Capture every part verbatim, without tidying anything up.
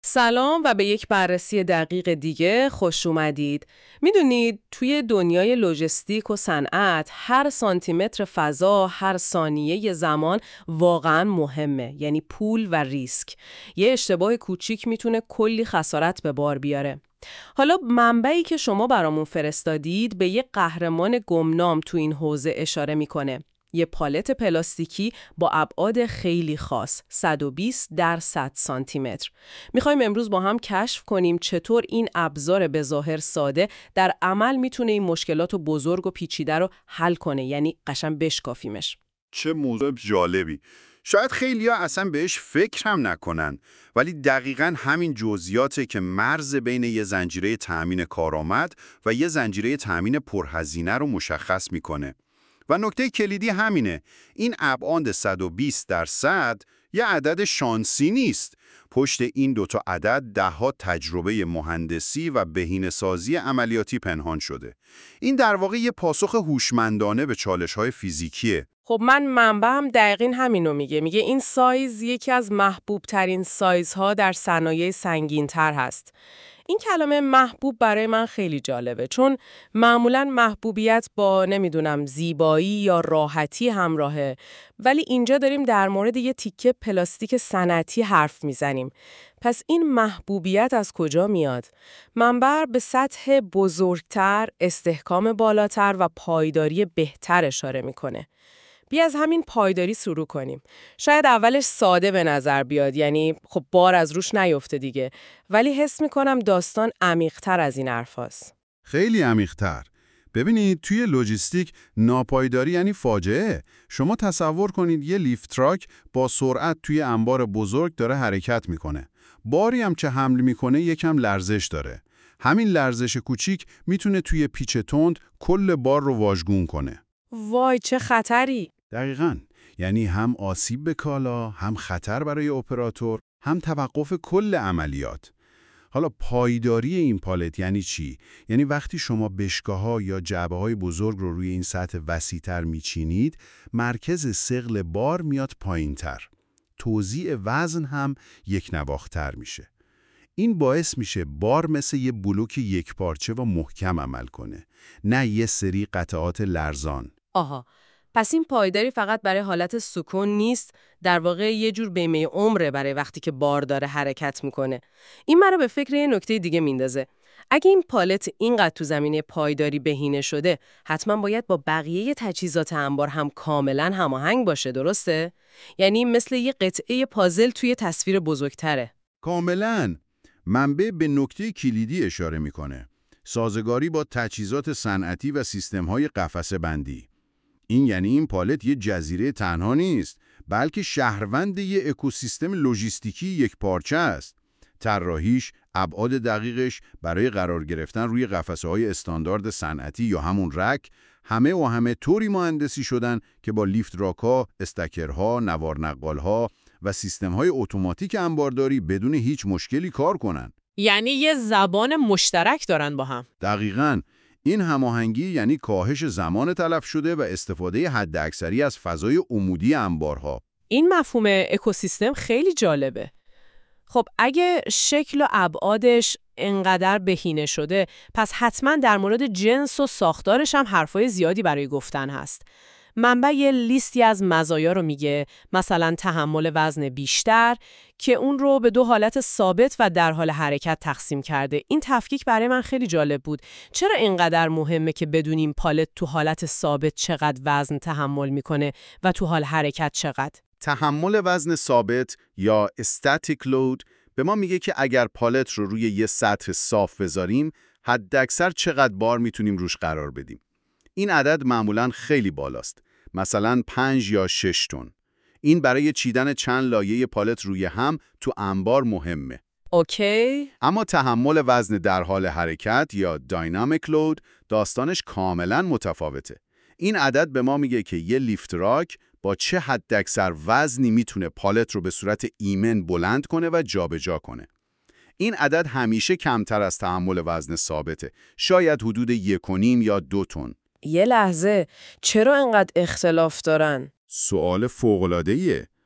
سلام و به یک بررسی دقیق دیگه خوش اومدید. میدونید توی دنیای لوجستیک و صنعت هر سانتیمتر فضا، هر ثانیه زمان واقعاً مهمه، یعنی پول و ریسک. یه اشتباه کوچیک میتونه کلی خسارت به بار بیاره. حالا منبعی که شما برامون فرستادید به یه قهرمان گمنام تو این حوزه اشاره میکنه. یه پالت پلاستیکی با ابعاد خیلی خاص، صد و بیست در صد سانتی متر. میخوایم امروز با هم کشف کنیم چطور این ابزار به ظاهر ساده در عمل میتونه این مشکلات بزرگ و پیچیده رو حل کنه، یعنی قشنگ بشکافیمش. چه موضوع جالبی. شاید خیلیا اصلا بهش فکر هم نکنن، ولی دقیقاً همین جزئیاته که مرز بین یه زنجیره تأمین کارآمد و یه زنجیره تأمین پرهزینه رو مشخص میکنه. و نکته کلیدی همینه، این ابعاد صد و بیست در صد یه عدد شانسی نیست. پشت این دوتا عدد ده‌ها تجربه مهندسی و بهینه‌سازی عملیاتی پنهان شده. این در واقع یه پاسخ هوشمندانه به چالش‌های فیزیکیه. خب من منبعم دقیقاً همینو میگه. میگه این سایز یکی از محبوب ترین سایزها در صنایع سنگین تر هست. این کلمه محبوب برای من خیلی جالبه، چون معمولاً محبوبیت با نمیدونم زیبایی یا راحتی همراهه، ولی اینجا داریم در مورد یه تیکه پلاستیک صنعتی حرف میزنیم. پس این محبوبیت از کجا میاد؟ منبع به سطح بزرگتر، استحکام بالاتر و پایداری بهتر اشاره میکنه. بیا از همین پایداری شروع کنیم. شاید اولش ساده به نظر بیاد، یعنی خب بار از روش نیفته دیگه، ولی حس میکنم داستان عمیق‌تر از این حرفاست. خیلی عمیق‌تر. ببینید توی لوجستیک ناپایداری یعنی فاجعه. شما تصور کنید یه لیفت تراک با سرعت توی انبار بزرگ داره حرکت میکنه. باری هم که حمل میکنه یکم لرزش داره. همین لرزش کوچیک میتونه توی پیچ تند کل بار رو واژگون کنه. وای چه خطری! دقیقاً. یعنی هم آسیب به کالا، هم خطر برای اپراتور، هم توقف کل عملیات. حالا پایداری این پالت یعنی چی؟ یعنی وقتی شما بشکه‌ها یا جعبه‌های بزرگ رو روی این سطح وسیع‌تر میچینید، مرکز ثقل بار میاد پایین‌تر. توزیع وزن هم یک نواختر میشه. این باعث میشه بار مثل یه بلوک یک پارچه و محکم عمل کنه، نه یه سری قطعات لرزان. آها، پس این پایداری فقط برای حالت سکون نیست، در واقع یه جور بیمه عمره برای وقتی که بار داره حرکت میکنه. این مرا به فکر یه نکته دیگه میندازه. اگه این پالت اینقدر تو زمینه پایداری بهینه شده، حتما باید با بقیه تجهیزات انبار هم کاملا هماهنگ باشه، درسته؟ یعنی مثل یه قطعه پازل توی تصویر بزرگتره. کاملاً. منبع به نکته کلیدی اشاره میکنه. سازگاری با تجهیزات صنعتی و سیستم‌های قفسه بندی. این یعنی این پالت یه جزیره تنها نیست، بلکه شهروند یه اکوسیستم لوجستیکی یک پارچه است. طراحیش، ابعاد دقیقش برای قرار گرفتن روی قفسه‌های استاندارد صنعتی یا همون رک، همه و همه طوری مهندسی شدن که با لیفت راک‌ها، استکرها، نوار نقال‌ها و سیستم‌های اتوماتیک انبارداری بدون هیچ مشکلی کار کنن. یعنی یه زبان مشترک دارن با هم. دقیقاً. این هماهنگی یعنی کاهش زمان تلف شده و استفاده حداکثری از فضای عمودی انبارها. این مفهوم اکوسیستم خیلی جالبه. خب اگه شکل و ابعادش انقدر بهینه شده، پس حتما در مورد جنس و ساختارش هم حرفای زیادی برای گفتن هست. منبع یه لیستی از مزایا رو میگه، مثلا تحمل وزن بیشتر، که اون رو به دو حالت ثابت و در حال حرکت تقسیم کرده. این تفکیک برای من خیلی جالب بود. چرا اینقدر مهمه که بدونیم پالت تو حالت ثابت چقدر وزن تحمل میکنه و تو حال حرکت چقدر؟ تحمل وزن ثابت یا استاتیک لود به ما میگه که اگر پالت رو روی یه سطح صاف بذاریم، حداکثر چقدر بار میتونیم روش قرار بدیم. این عدد معمولاً خیلی بالاست. مثلا پنج یا شش تن. این برای چیدن چند لایه پالت روی هم تو انبار مهمه. اوکی. اما تحمل وزن در حال حرکت یا داینامیک لود داستانش کاملاً متفاوته. این عدد به ما میگه که یه لیفت راک با چه حداکثر وزنی میتونه پالت رو به صورت ایمن بلند کنه و جابجا کنه. این عدد همیشه کمتر از تحمل وزن ثابته. شاید حدود یک و نیم یا دو تن. یه لحظه، چرا انقدر اختلاف دارن؟ سوال فوق‌العاده‌ایه.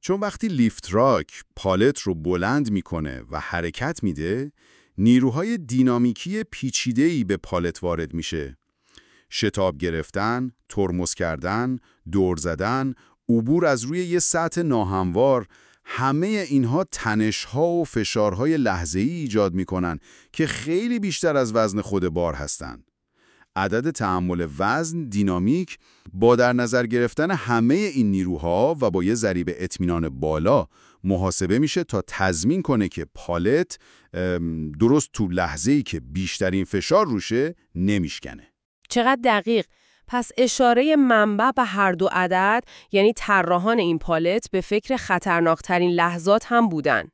چون وقتی لیفت راک پالت رو بلند میکنه و حرکت میده، نیروهای دینامیکی پیچیده‌ای به پالت وارد میشه. شتاب گرفتن، ترمز کردن، دور زدن، عبور از روی یه سطح ناهموار، همه اینها تنش‌ها و فشارهای لحظه‌ای ایجاد میکنن که خیلی بیشتر از وزن خود بار هستن. عدد تحمل وزن دینامیک با در نظر گرفتن همه این نیروها و با یه ضریب اطمینان بالا محاسبه میشه تا تضمین کنه که پالت درست تو لحظه‌ای که بیشترین فشار روشه نمیشکنه. چقدر دقیق. پس اشاره منبع به هر دو عدد، یعنی طراحان این پالت، به فکر خطرناکترین لحظات هم بودن.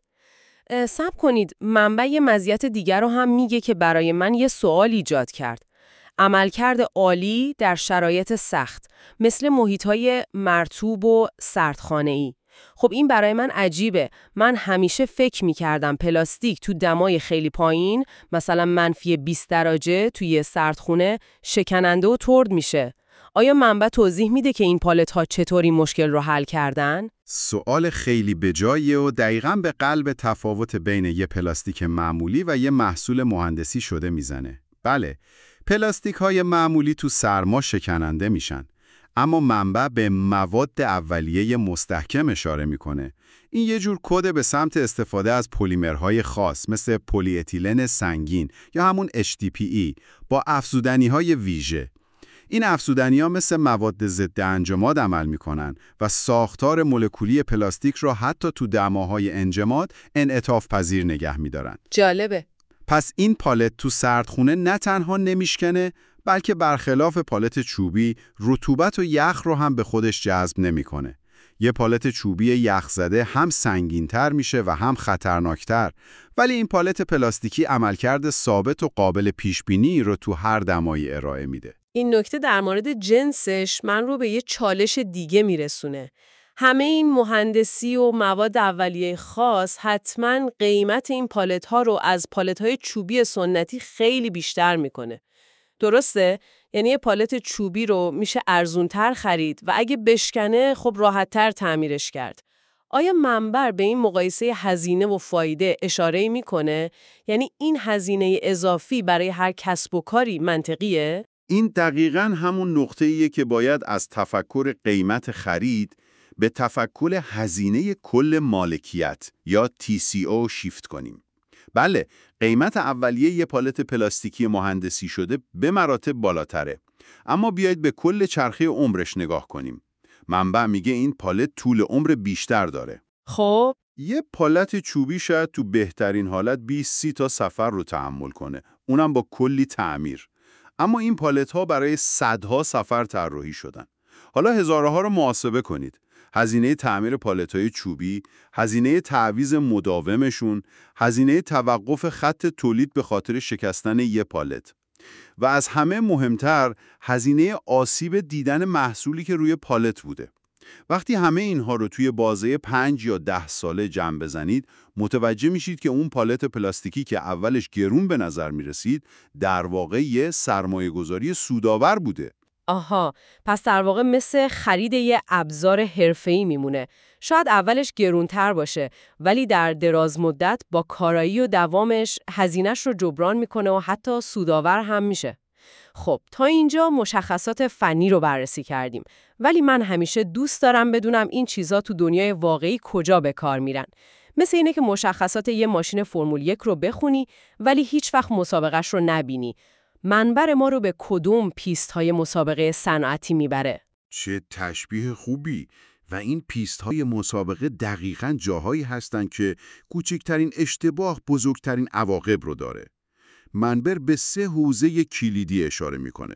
صبر کنید، منبع یه مزیت دیگر رو هم میگه که برای من یه سوال ایجاد کرد. عملکرد عالی در شرایط سخت، مثل محیط‌های مرطوب و سردخانه‌ای. خب این برای من عجیبه. من همیشه فکر می‌کردم پلاستیک تو دمای خیلی پایین، مثلا منفی بیست درجه توی سردخونه، شکننده و ترد میشه. آیا منبع توضیح میده که این پالت‌ها چطوری مشکل رو حل کردن؟ سوال خیلی بجاییه و دقیقاً به قلب تفاوت بین یه پلاستیک معمولی و یه محصول مهندسی شده میزنه. بله، پلاستیک های معمولی تو سرما شکننده میشن، اما منبع به مواد اولیه مستحکم اشاره میکنه. این یه جور کد به سمت استفاده از پلیمرهای خاص مثل پلی اتیلن سنگین یا همون اچ دی پی ای با افزودنی های ویژه. این افزودنی ها مثل مواد ضد انجماد عمل میکنن و ساختار مولکولی پلاستیک را حتی تو دماهای انجماد انعطاف پذیر نگه میدارن. جالبه. پس این پالت تو سردخونه نه تنها نمیشکنه، بلکه برخلاف پالت چوبی رطوبت و یخ رو هم به خودش جذب نمیکنه. یه پالت چوبی یخ زده هم سنگین‌تر میشه و هم خطرناکتر، ولی این پالت پلاستیکی عملکرد ثابت و قابل پیشبینی رو تو هر دمایی ارائه میده. این نکته در مورد جنسش من رو به یه چالش دیگه میرسونه. همه این مهندسی و مواد اولیه خاص حتما قیمت این پالت ها رو از پالت های چوبی سنتی خیلی بیشتر میکنه. درسته؟ یعنی یه پالت چوبی رو میشه ارزونتر خرید و اگه بشکنه خب راحتتر تعمیرش کرد. آیا منبع به این مقایسه هزینه و فایده اشاره میکنه؟ یعنی این هزینه اضافی برای هر کسب و کاری منطقیه؟ این دقیقاً همون نقطه‌ایه که باید از تفکر قیمت خرید به تفکر هزینه کل مالکیت یا تی سی او شیفت کنیم. بله، قیمت اولیه یه پالت پلاستیکی مهندسی شده به مراتب بالاتره، اما بیایید به کل چرخه عمرش نگاه کنیم. منبع میگه این پالت طول عمر بیشتر داره. خب یه پالت چوبی شاید تو بهترین حالت بیست سی تا سفر رو تحمل کنه، اونم با کلی تعمیر. اما این پالت ها برای صدها سفر طراحی شدن. حالا هزارها رو محاسبه کنید. هزینه تعمیر پالت‌های چوبی، هزینه تعویض مداومشون، هزینه توقف خط تولید به خاطر شکستن یه پالت. و از همه مهمتر، هزینه آسیب دیدن محصولی که روی پالت بوده. وقتی همه اینها رو توی بازه پنج یا ده ساله جمع بزنید، متوجه میشید که اون پالت پلاستیکی که اولش گرون به نظر میرسید، در واقع یه سرمایه‌گذاری سودآور بوده. آها، پس در واقع مثل خرید یه ابزار حرفه‌ای میمونه. شاید اولش گرونتر باشه، ولی در دراز مدت با کارایی و دوامش هزینه‌اش رو جبران میکنه و حتی سودآور هم میشه. خب، تا اینجا مشخصات فنی رو بررسی کردیم، ولی من همیشه دوست دارم بدونم این چیزا تو دنیای واقعی کجا به کار میرن. مثل اینه که مشخصات یه ماشین فرمول یک رو بخونی، ولی هیچ وقت مسابقه‌اش رو نبینی. منبر ما رو به کدوم پیست های مسابقه صنعتی میبره؟ چه تشبیه خوبی! و این پیست های مسابقه دقیقاً جاهایی هستن که کوچکترین اشتباه بزرگترین عواقب رو داره. منبر به سه حوزه کلیدی اشاره میکنه.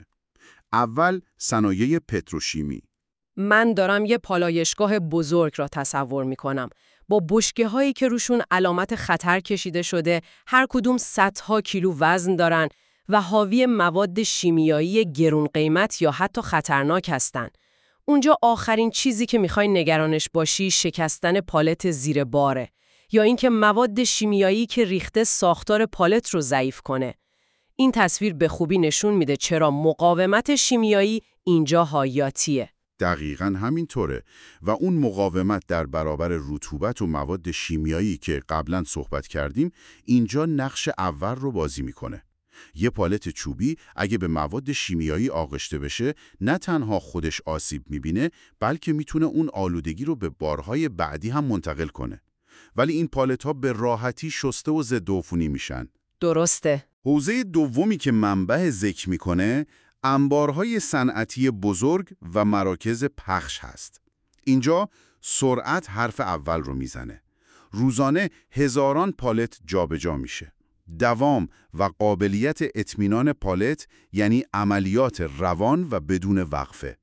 اول، صنایع پتروشیمی. من دارم یه پالایشگاه بزرگ را تصور میکنم، با بشکه هایی که روشون علامت خطر کشیده شده، هر کدوم صدها کیلو وزن دارن و حاوی مواد شیمیایی گرون قیمت یا حتی خطرناک هستن. اونجا آخرین چیزی که میخوای نگرانش باشی شکستن پالت زیر باره، یا اینکه مواد شیمیایی که ریخته ساختار پالت رو ضعیف کنه. این تصویر به خوبی نشون میده چرا مقاومت شیمیایی اینجا حیاتیه. دقیقاً همینطوره و اون مقاومت در برابر رطوبت و مواد شیمیایی که قبلاً صحبت کردیم اینجا نقش اول رو بازی میکنه. یه پالت چوبی اگه به مواد شیمیایی آغشته بشه نه تنها خودش آسیب میبینه بلکه میتونه اون آلودگی رو به بارهای بعدی هم منتقل کنه. ولی این پالت ها به راحتی شسته و ضد عفونی میشن. درسته. حوزه دومی که منبع ذکر میکنه انبارهای صنعتی بزرگ و مراکز پخش هست. اینجا سرعت حرف اول رو میزنه. روزانه هزاران پالت جابجا میشه. دوام و قابلیت اطمینان پالت یعنی عملیات روان و بدون وقفه.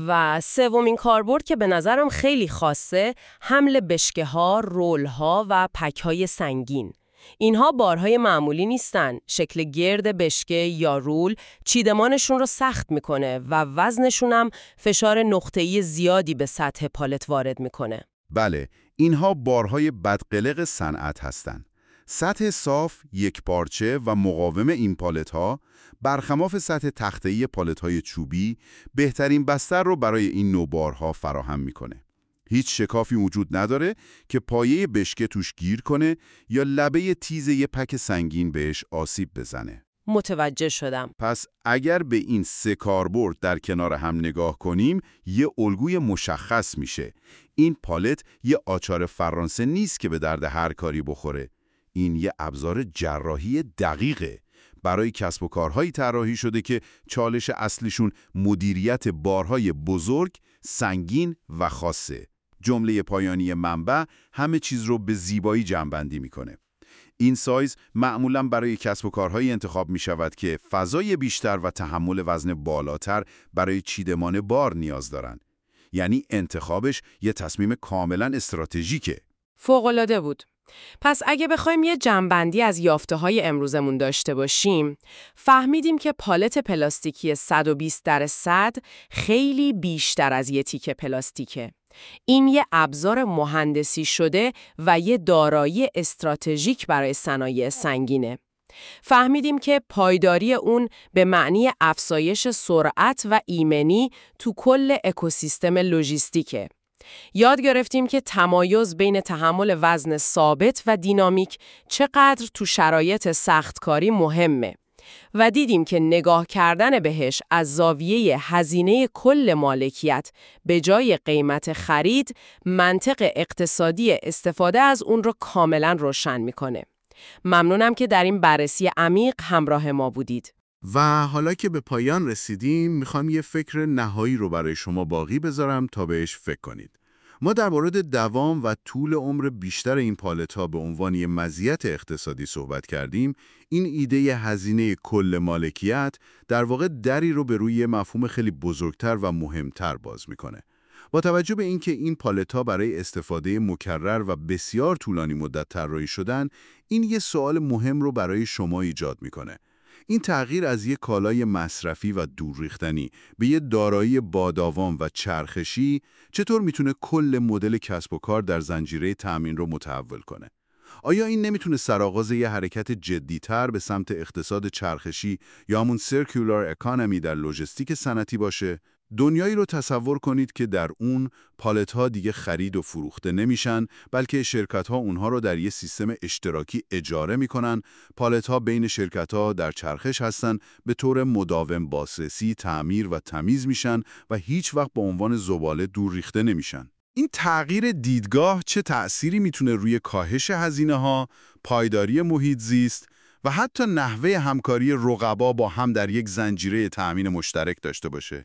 و سومین کاربرد که به نظرم خیلی خاصه، حمل بشکه ها، رول ها و پک های سنگین. اینها بارهای معمولی نیستن. شکل گرد بشکه یا رول چیدمانشون رو سخت میکنه و وزنشون هم فشار نقطه‌ای زیادی به سطح پالت وارد میکنه. بله، اینها بارهای بدقلق صنعت هستن. سطح صاف، یک پارچه و مقاوم این پالت ها برخلاف سطح تخته‌ای پالت های چوبی بهترین بستر رو برای این نوع بارها فراهم میکنه. هیچ شکافی وجود نداره که پایه بشکه توش گیر کنه یا لبه تیز یه پک سنگین بهش آسیب بزنه. متوجه شدم. پس اگر به این سه کاربرد در کنار هم نگاه کنیم، یه الگوی مشخص میشه. این پالت یه آچار فرانسه نیست که به درد هر کاری بخوره. این یه ابزار جراحی دقیقه. برای کسب و کارهایی طراحی شده که چالش اصلیشون مدیریت بارهای بزرگ، سنگین و خاصه. جمله پایانی منبع همه چیز رو به زیبایی جمع‌بندی میکنه. این سایز معمولاً برای کسب و کارهایی انتخاب می شود که فضای بیشتر و تحمل وزن بالاتر برای چیدمان بار نیاز دارند. یعنی انتخابش یه تصمیم کاملاً استراتژیکه. فوق‌العاده بود. پس اگه بخوایم یه جمع‌بندی از یافته‌های امروزمون داشته باشیم، فهمیدیم که پالت پلاستیکی صد و بیست در صد خیلی بیشتر از یه تیکه پلاستیکه. این یه ابزار مهندسی شده و یه دارایی استراتژیک برای صنایع سنگینه. فهمیدیم که پایداری اون به معنی افزایش سرعت و ایمنی تو کل اکوسیستم لوجستیکه. یاد گرفتیم که تمایز بین تحمل وزن ثابت و دینامیک چقدر تو شرایط سختکاری مهمه و دیدیم که نگاه کردن بهش از زاویه هزینه کل مالکیت به جای قیمت خرید منطق اقتصادی استفاده از اون رو کاملا روشن میکنه. ممنونم که در این بررسی عمیق همراه ما بودید. و حالا که به پایان رسیدیم میخوام یه فکر نهایی رو برای شما باقی بذارم تا بهش فکر کنید. ما در مورد دوام و طول عمر بیشتر این پالت ها به عنوان یه مزیت اقتصادی صحبت کردیم. این ایده هزینه کل مالکیت در واقع دری رو به روی مفهوم خیلی بزرگتر و مهمتر باز میکنه. با توجه به اینکه این پالت ها برای استفاده مکرر و بسیار طولانی مدت طراحی شدن، این یه سوال مهم رو برای شما ایجاد میکنه. این تغییر از یک کالای مصرفی و دورریختنی به یک دارایی باداوام و چرخشی چطور میتونه کل مدل کسب و کار در زنجیره تامین رو متحول کنه؟ آیا این نمیتونه سرآغاز یه حرکت جدی‌تر به سمت اقتصاد چرخشی یا همون سرکولار اکانومی در لوجستیک صنعتی باشه؟ دنیایی رو تصور کنید که در اون پالت ها دیگه خرید و فروخته نمیشن، بلکه شرکت ها اونها رو در یه سیستم اشتراکی اجاره میکنن. پالت ها بین شرکت ها در چرخش هستن، به طور مداوم بازرسی، تعمیر و تمیز میشن و هیچ وقت به عنوان زباله دور ریخته نمیشن. این تغییر دیدگاه چه تأثیری میتونه روی کاهش هزینه ها، پایداری محیط زیست و حتی نحوه همکاری رقبا با هم در یک زنجیره تأمین مشترک داشته باشه؟